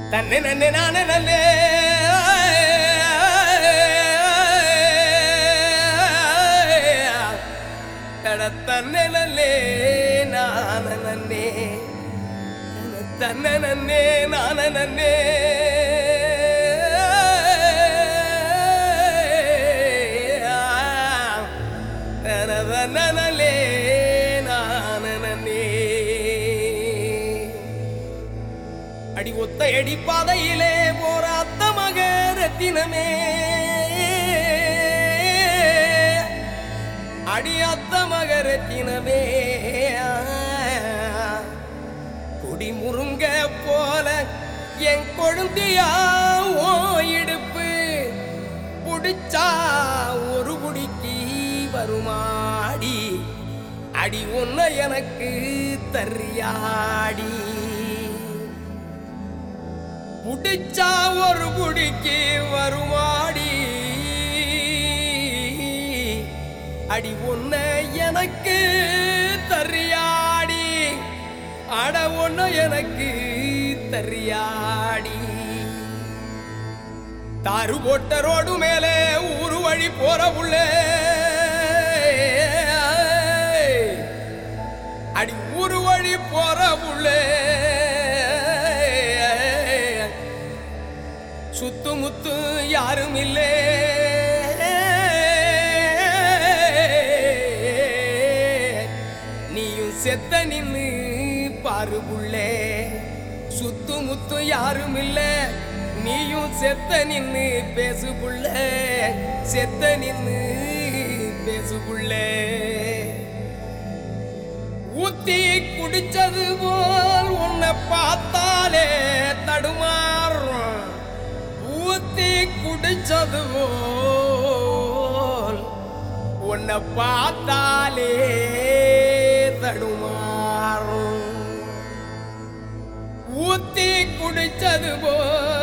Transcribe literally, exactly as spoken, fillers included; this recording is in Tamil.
தன்னை நன்னே நானே நன்னே தன்னை நல்லே நான நன்னே தன்னை நன்னே நான நன்னே நனலே நான நன்னே அடி ஒத்த அடி பாதையிலே போற அத்த மக ரத்தினமே அடி அத்த மக ரத்தினமே குடி முருங்க போல என் கொழுந்தியா ஓ இடுப்பு புடிச்சா ஒரு குடிக்கு வருமாடி அடி ஒன்ன எனக்கு தரியாடி புடிச்சா ஒரு குடிக்கு வருமாடி அடி ஒன்ன எனக்கு தரியாடி அட ஒன்ன எனக்கு தரியாடி தாரு போட்ட ரோடு மேலே ஊரு வழி போற புள்ளே அடி ஊரு வழி போற புள்ளே சுத்து முத்து யாரும் இல்லே நீயும் செத்த நின்னு பாரு புள்ளே சுத்து முத்து யாரும் இல்லே நீயும் செத்த நின்னு பேசு புள்ளே செத்த நின்னு பேசு புள்ளே ஊத்தி குடிச்சது போல் உன்னை பார்த்தாலே தடுமாறும் ஊத்தி குடிச்சது போல் உன்னை பார்த்தாலே தடுமாறும் ஊத்தி குடிச்சது போல்